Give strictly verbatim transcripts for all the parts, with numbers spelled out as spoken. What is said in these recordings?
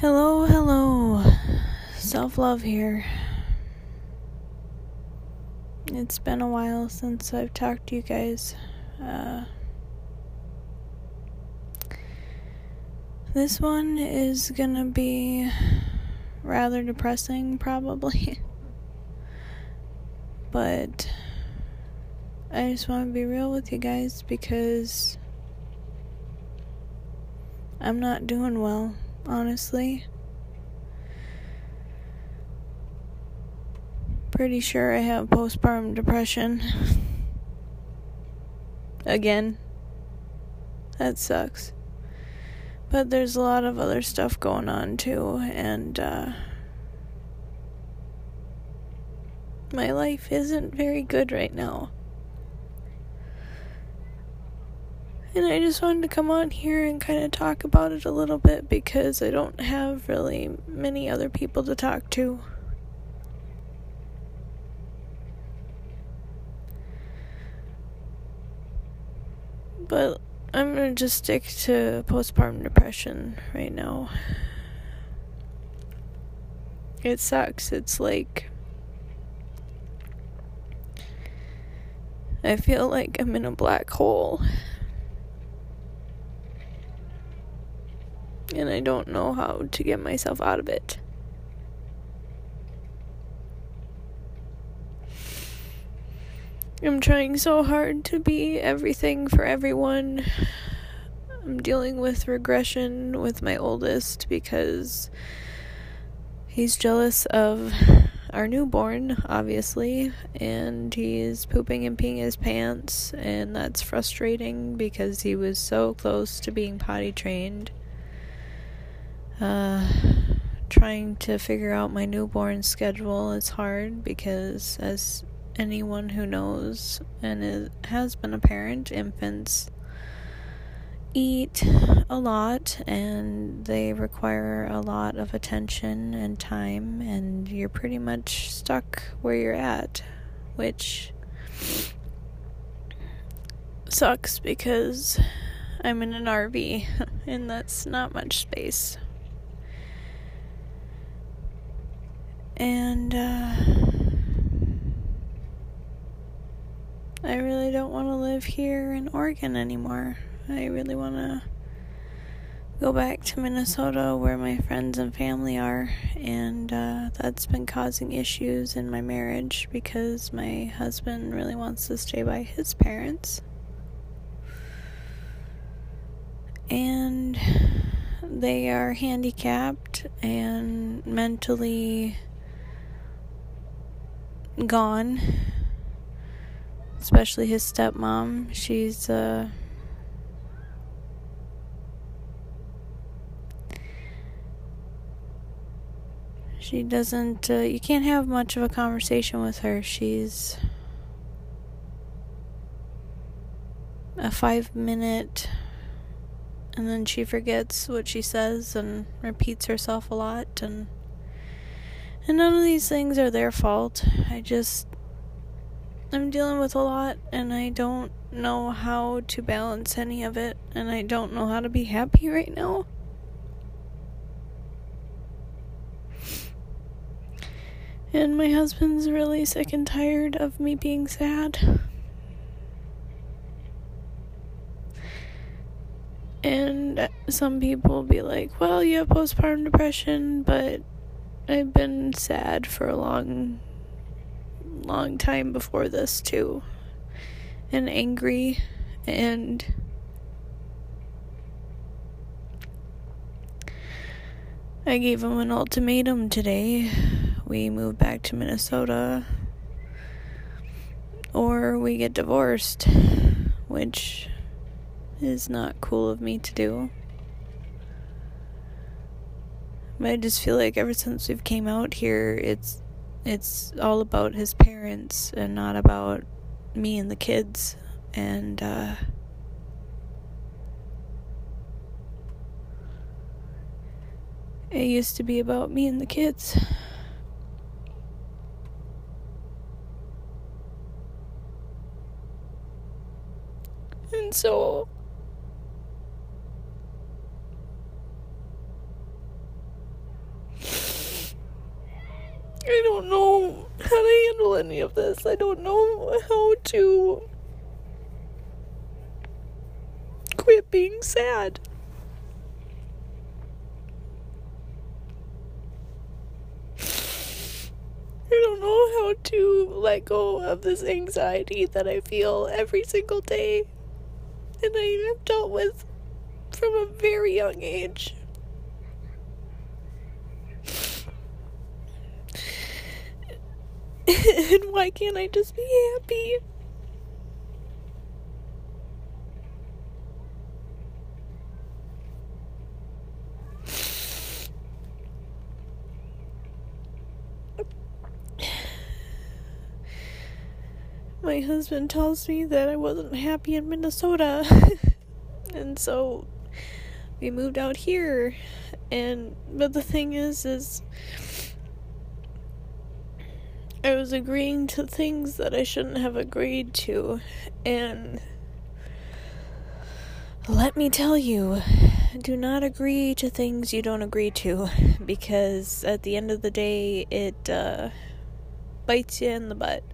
Hello, hello. Self-love here. It's been a while since I've talked to you guys. Uh, this one is gonna be rather depressing, probably. But I just want to be real with you guys because I'm not doing well, honestly. Pretty sure I have postpartum depression. Again. That sucks. But there's a lot of other stuff going on too, and uh, my life isn't very good right now. And I just wanted to come on here and kind of talk about it a little bit because I don't have really many other people to talk to. But I'm going to just stick to postpartum depression right now. It sucks. It's like I feel like I'm in a black hole. And I don't know how to get myself out of it. I'm trying so hard to be everything for everyone. I'm dealing with regression with my oldest because he's jealous of our newborn, obviously, and he's pooping and peeing his pants, and that's frustrating because he was so close to being potty trained. Uh, trying to figure out my newborn schedule is hard because, as anyone who knows and is, has been a parent, infants eat a lot and they require a lot of attention and time, and you're pretty much stuck where you're at, which sucks because I'm in an R V and that's not much space. And uh, I really don't want to live here in Oregon anymore. I really want to go back to Minnesota where my friends and family are, and uh, that's been causing issues in my marriage because my husband really wants to stay by his parents. And they are handicapped and mentally gone, especially his stepmom. She's uh she doesn't uh, you can't have much of a conversation with her. She's a five minute and then she forgets what she says and repeats herself a lot, and And none of these things are their fault. I just, I'm dealing with a lot, and I don't know how to balance any of it, and I don't know how to be happy right now. And my husband's really sick and tired of me being sad. And some people will be like, well, you have postpartum depression, but I've been sad for a long, long time before this, too. And angry. And I gave him an ultimatum today. We move back to Minnesota, or we get divorced, which is not cool of me to do. But I just feel like ever since we've came out here, it's it's all about his parents and not about me and the kids. And uh, it used to be about me and the kids. And so I don't know how to handle any of this. I don't know how to quit being sad. I don't know how to let go of this anxiety that I feel every single day, and I have dealt with from a very young age. And why can't I just be happy? My husband tells me that I wasn't happy in Minnesota, and so we moved out here. And but the thing is, is I was agreeing to things that I shouldn't have agreed to, and let me tell you, do not agree to things you don't agree to, because at the end of the day, it uh, bites you in the butt.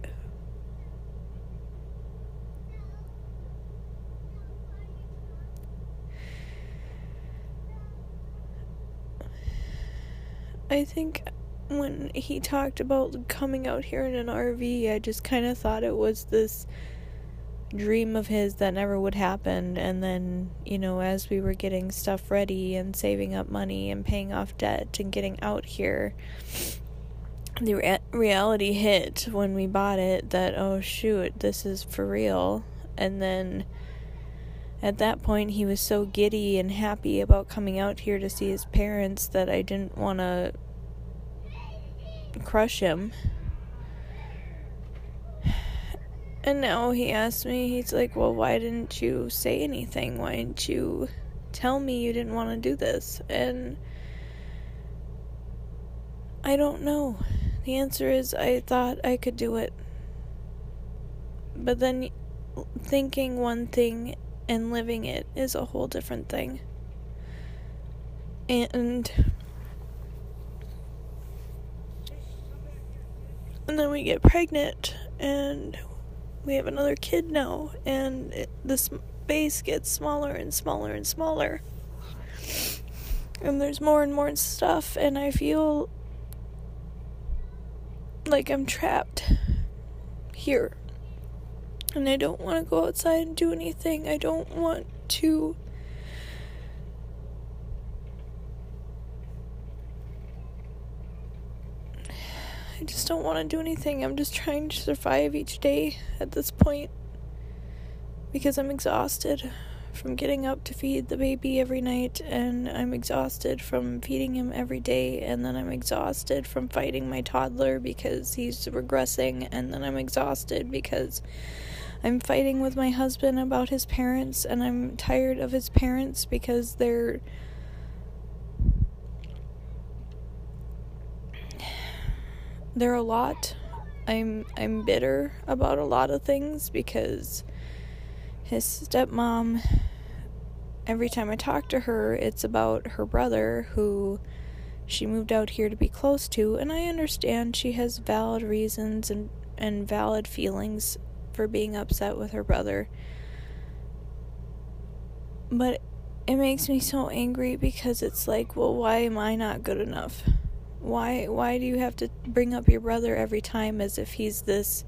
I think when he talked about coming out here in an R V, I just kind of thought it was this dream of his that never would happen. And then, you know, as we were getting stuff ready and saving up money and paying off debt and getting out here, the re- reality hit when we bought it that, oh shoot, this is for real. And then at that point, he was so giddy and happy about coming out here to see his parents that I didn't want to crush him. And now he asked me, he's like, well, why didn't you say anything? Why didn't you tell me you didn't want to do this? And I don't know. The answer is I thought I could do it. But then thinking one thing and living it is a whole different thing. And and then we get pregnant, and we have another kid now, and it, the space gets smaller and smaller and smaller. And there's more and more stuff, and I feel like I'm trapped here. And I don't want to go outside and do anything. I don't want to I just don't want to do anything. I'm just trying to survive each day at this point, because I'm exhausted from getting up to feed the baby every night, and I'm exhausted from feeding him every day, and then I'm exhausted from fighting my toddler because he's regressing, and then I'm exhausted because I'm fighting with my husband about his parents, and I'm tired of his parents because they're they're a lot. I'm I'm bitter about a lot of things because his stepmom, every time I talk to her, it's about her brother who she moved out here to be close to, and I understand she has valid reasons and, and valid feelings for being upset with her brother. But it makes me so angry because it's like, well, why am I not good enough? Why why do you have to bring up your brother every time as if he's this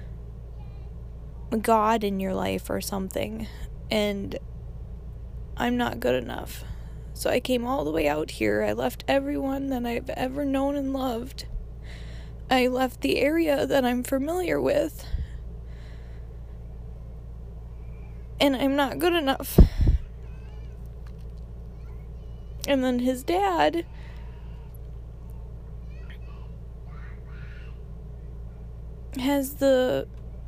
God in your life or something? And I'm not good enough. So I came all the way out here. I left everyone that I've ever known and loved. I left the area that I'm familiar with. And I'm not good enough. And then his dad has the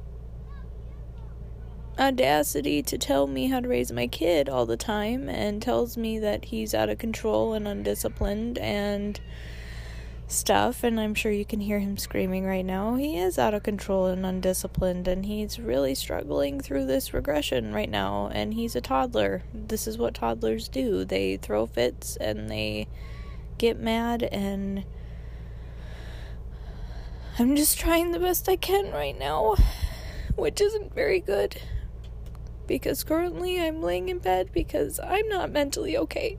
audacity to tell me how to raise my kid all the time, and tells me that he's out of control and undisciplined and stuff, and I'm sure you can hear him screaming right now. He is out of control and undisciplined, and he's really struggling through this regression right now, and he's a toddler. This is what toddlers do. They throw fits and they get mad, and I'm just trying the best I can right now, which isn't very good, because currently I'm laying in bed because I'm not mentally okay.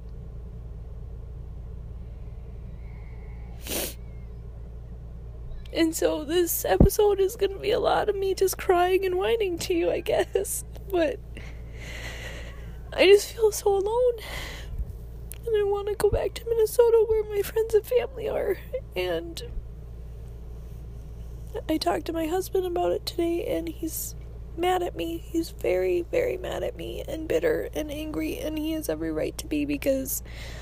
And so this episode is going to be a lot of me just crying and whining to you, I guess. But I just feel so alone. And I want to go back to Minnesota where my friends and family are. And I talked to my husband about it today, and he's mad at me. He's very, very mad at me and bitter and angry. And he has every right to be, because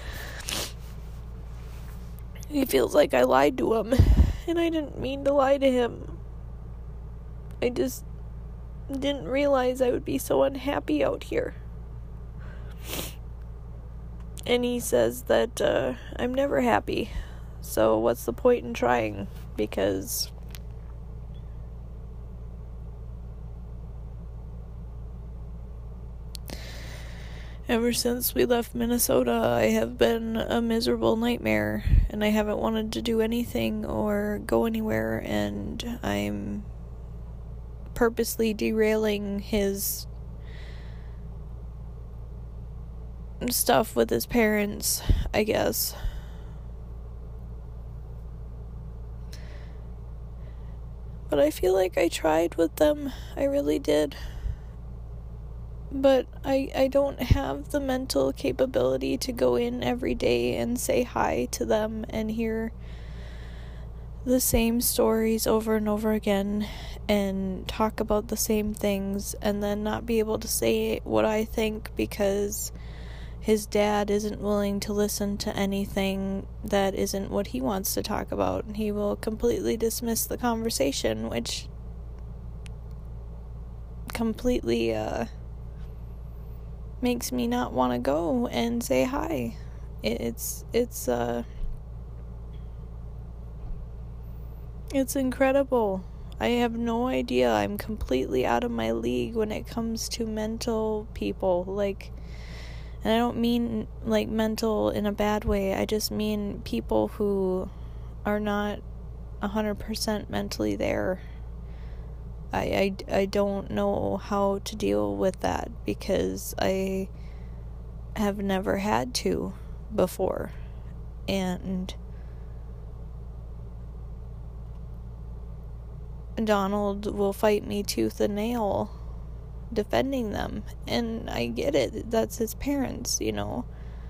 he feels like I lied to him. And I didn't mean to lie to him. I just didn't realize I would be so unhappy out here. And he says that uh, I'm never happy. So what's the point in trying? Because ever since we left Minnesota, I have been a miserable nightmare, and I haven't wanted to do anything or go anywhere, and I'm purposely derailing his stuff with his parents, I guess. But I feel like I tried with them. I really did. But I, I don't have the mental capability to go in every day and say hi to them and hear the same stories over and over again and talk about the same things and then not be able to say what I think because his dad isn't willing to listen to anything that isn't what he wants to talk about. He will completely dismiss the conversation, which completely, uh... makes me not want to go and say hi. It's, it's, uh, it's incredible. I have no idea. I'm completely out of my league when it comes to mental people. Like, and I don't mean, like, mental in a bad way. I just mean people who are not one hundred percent mentally there. I, I, I don't know how to deal with that because I have never had to before. And Donald will fight me tooth and nail defending them. And I get it. That's his parents, you know.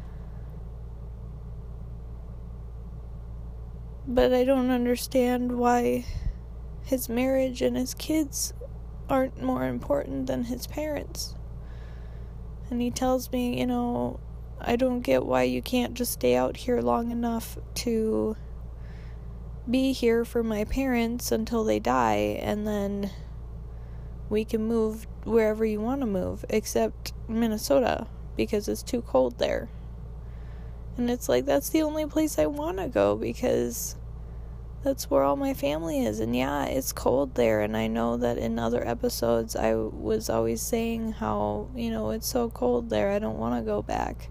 But I don't understand why his marriage and his kids aren't more important than his parents. And he tells me, you know, I don't get why you can't just stay out here long enough to be here for my parents until they die, and then we can move wherever you want to move, except Minnesota, because it's too cold there. And it's like, that's the only place I want to go, because that's where all my family is. And yeah, it's cold there, and I know that in other episodes I was always saying how, you know, it's so cold there, I don't want to go back.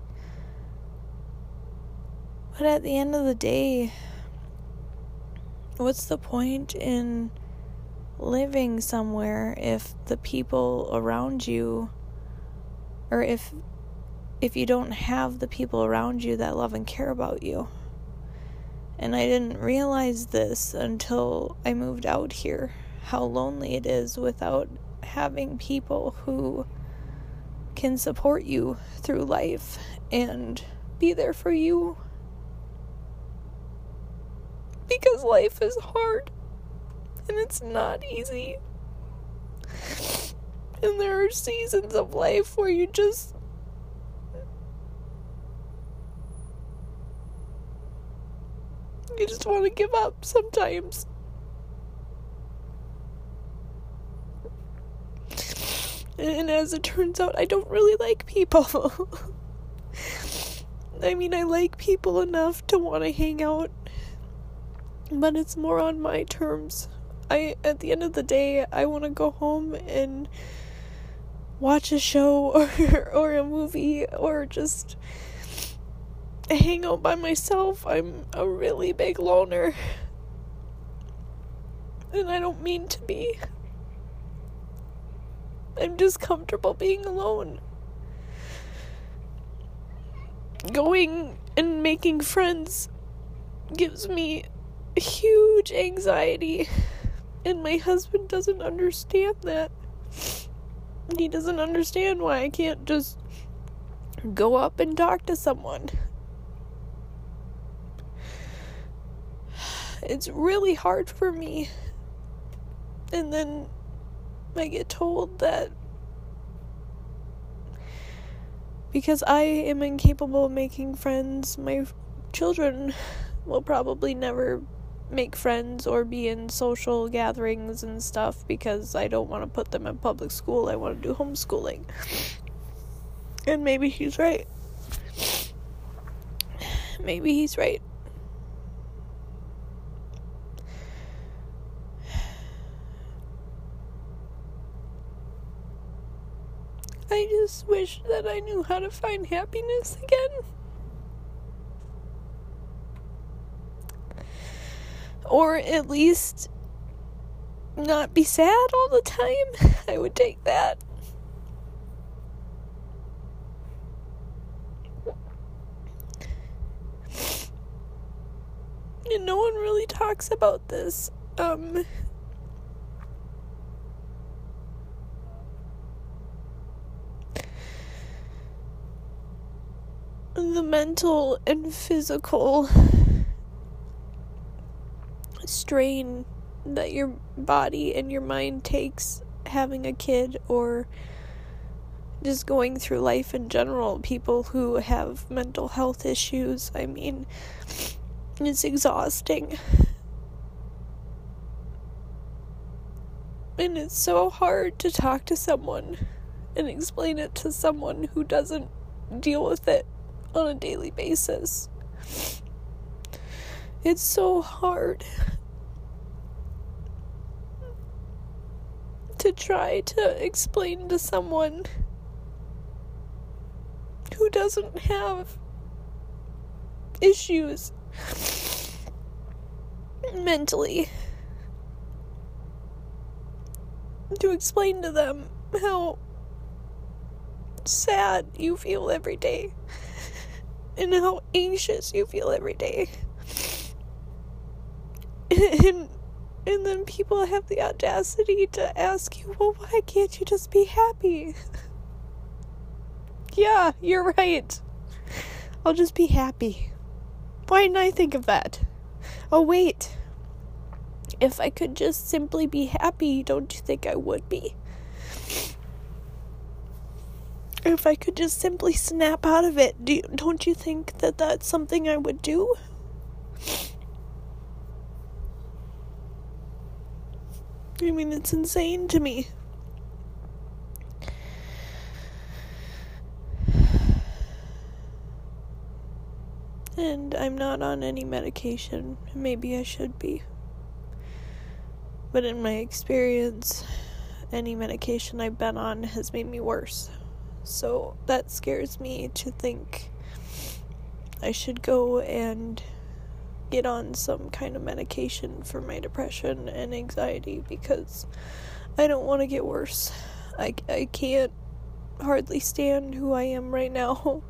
But at the end of the day, what's the point in living somewhere if the people around you, or if if you don't have the people around you that love and care about you? And I didn't realize this until I moved out here, how lonely it is without having people who can support you through life and be there for you. Because life is hard, and it's not easy. And there are seasons of life where you just you just want to give up sometimes. And as it turns out, I don't really like people. I mean, I like people enough to want to hang out, but it's more on my terms. I, at the end of the day, I want to go home and watch a show or, or a movie or just hang out by myself. I'm a really big loner. And I don't mean to be. I'm just comfortable being alone. Going and making friends gives me huge anxiety. And my husband doesn't understand that. He doesn't understand why I can't just go up and talk to someone. It's really hard for me. And then I get told that because I am incapable of making friends, my children will probably never make friends or be in social gatherings and stuff because I don't want to put them in public school. I want to do homeschooling. And maybe he's right. Maybe he's right. I just wish that I knew how to find happiness again. Or at least not be sad all the time. I would take that. And no one really talks about this. Um... The mental and physical strain that your body and your mind takes having a kid, or just going through life in general. People who have mental health issues, I mean, it's exhausting. And it's so hard to talk to someone and explain it to someone who doesn't deal with it on a daily basis. It's so hard to try to explain to someone who doesn't have issues mentally, to explain to them how sad you feel every day and how anxious you feel every day. And, and then people have the audacity to ask you, well, why can't you just be happy? Yeah, you're right. I'll just be happy. Why didn't I think of that? Oh, wait. If I could just simply be happy, don't you think I would be? If I could just simply snap out of it, do you, don't you think that that's something I would do? I mean, it's insane to me. And I'm not on any medication. Maybe I should be. But in my experience, any medication I've been on has made me worse. So that scares me to think I should go and get on some kind of medication for my depression and anxiety, because I don't want to get worse. I, I can't hardly stand who I am right now.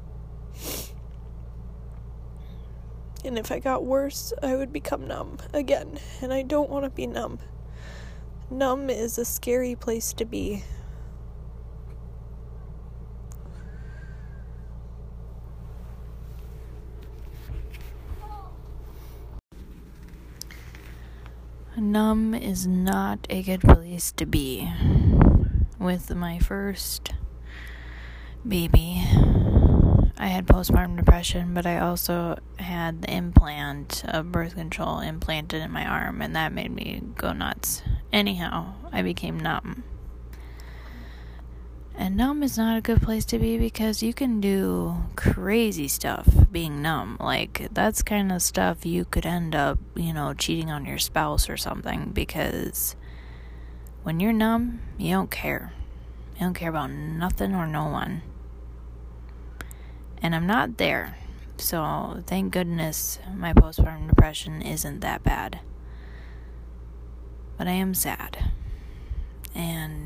And if I got worse, I would become numb again. And I don't want to be numb. Numb is a scary place to be. Numb is not a good place to be. With my first baby, I had postpartum depression, but I also had the implant of birth control implanted in my arm, and that made me go nuts. Anyhow, I became numb. And numb is not a good place to be, because you can do crazy stuff being numb. Like, that's kind of stuff you could end up, you know, cheating on your spouse or something, because when you're numb, you don't care. You don't care about nothing or no one. And I'm not there. So, thank goodness my postpartum depression isn't that bad. But I am sad. And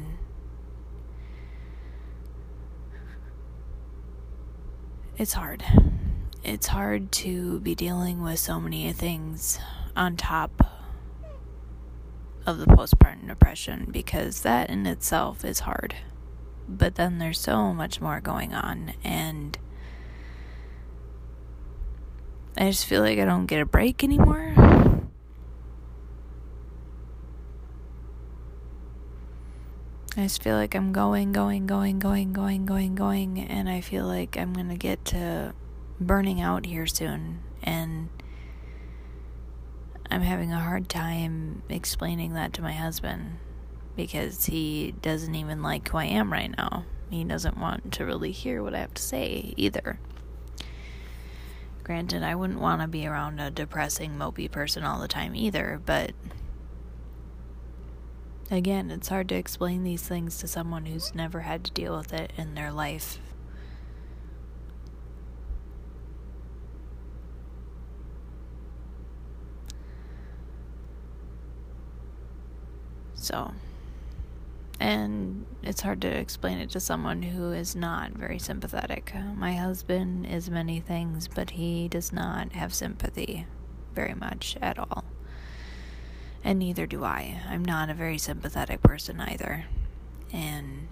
it's hard. It's hard to be dealing with so many things on top of the postpartum depression, because that in itself is hard. But then there's so much more going on, and I just feel like I don't get a break anymore. I just feel like I'm going, going, going, going, going, going, going, and I feel like I'm going to get to burning out here soon, and I'm having a hard time explaining that to my husband, because he doesn't even like who I am right now. He doesn't want to really hear what I have to say either. Granted, I wouldn't want to be around a depressing, mopey person all the time either, but again, it's hard to explain these things to someone who's never had to deal with it in their life. So, and it's hard to explain it to someone who is not very sympathetic. My husband is many things, but he does not have sympathy very much at all. And neither do I. I'm not a very sympathetic person either. And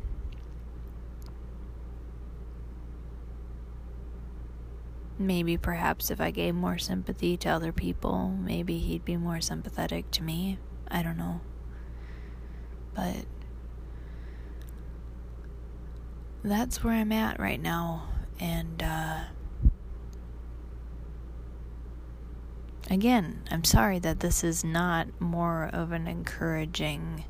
maybe perhaps if I gave more sympathy to other people, maybe he'd be more sympathetic to me. I don't know. But that's where I'm at right now. And uh again, I'm sorry that this is not more of an encouraging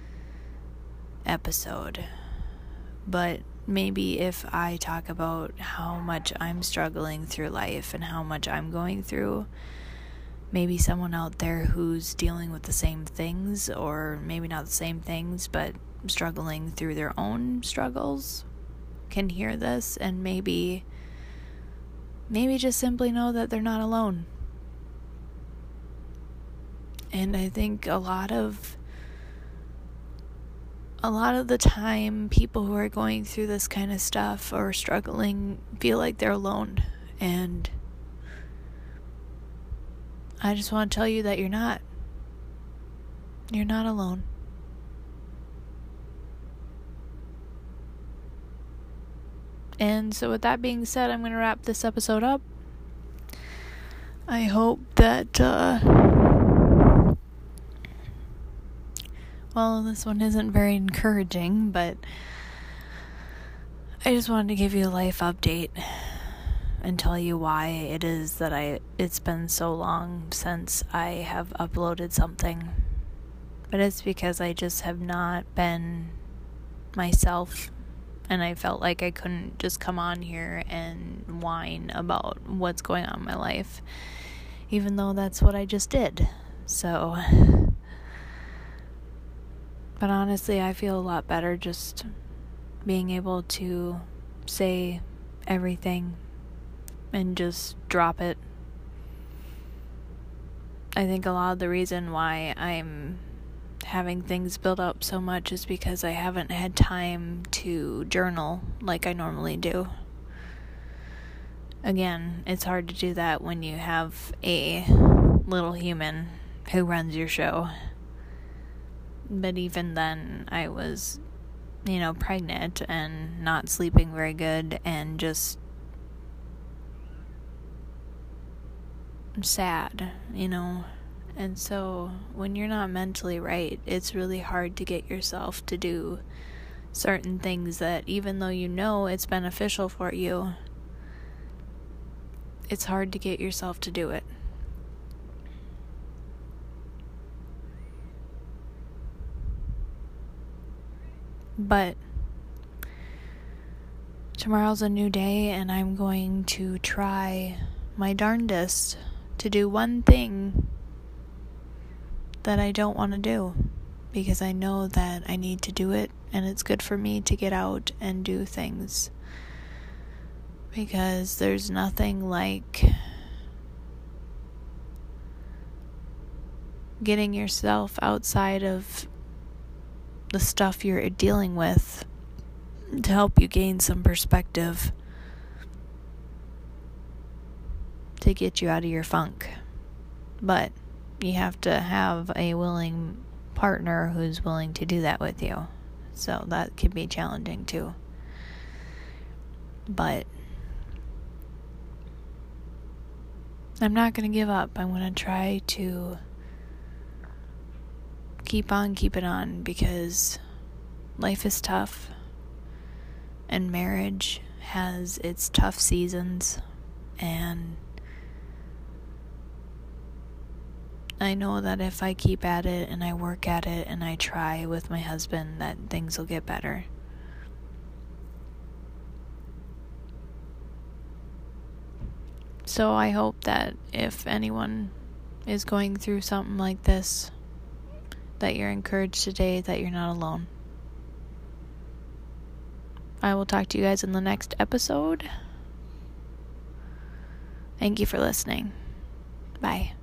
episode, but maybe if I talk about how much I'm struggling through life and how much I'm going through, maybe someone out there who's dealing with the same things, or maybe not the same things, but struggling through their own struggles, can hear this and maybe maybe just simply know that they're not alone. And I think a lot of a lot of the time, people who are going through this kind of stuff or struggling feel like they're alone. And I just want to tell you that you're not. You're not alone. And so with that being said, I'm going to wrap this episode up. I hope that, uh, well, this one isn't very encouraging, but I just wanted to give you a life update and tell you why it is that I it's been so long since I have uploaded something. But it's because I just have not been myself, and I felt like I couldn't just come on here and whine about what's going on in my life, even though that's what I just did. So, but honestly, I feel a lot better just being able to say everything and just drop it. I think a lot of the reason why I'm having things build up so much is because I haven't had time to journal like I normally do. Again, it's hard to do that when you have a little human who runs your show. But even then, I was, you know, pregnant and not sleeping very good and just sad, you know. And so when you're not mentally right, it's really hard to get yourself to do certain things that, even though you know it's beneficial for you, it's hard to get yourself to do it. But tomorrow's a new day, and I'm going to try my darndest to do one thing that I don't want to do, because I know that I need to do it, and it's good for me to get out and do things, because there's nothing like getting yourself outside of the stuff you're dealing with to help you gain some perspective to get you out of your funk. But you have to have a willing partner who's willing to do that with you. So that can be challenging too. But I'm not going to give up. I'm going to try to keep on keeping on, because life is tough and marriage has its tough seasons, and I know that if I keep at it and I work at it and I try with my husband, that things will get better. So I hope that if anyone is going through something like this, that you're encouraged today, that you're not alone. I will talk to you guys in the next episode. Thank you for listening. Bye.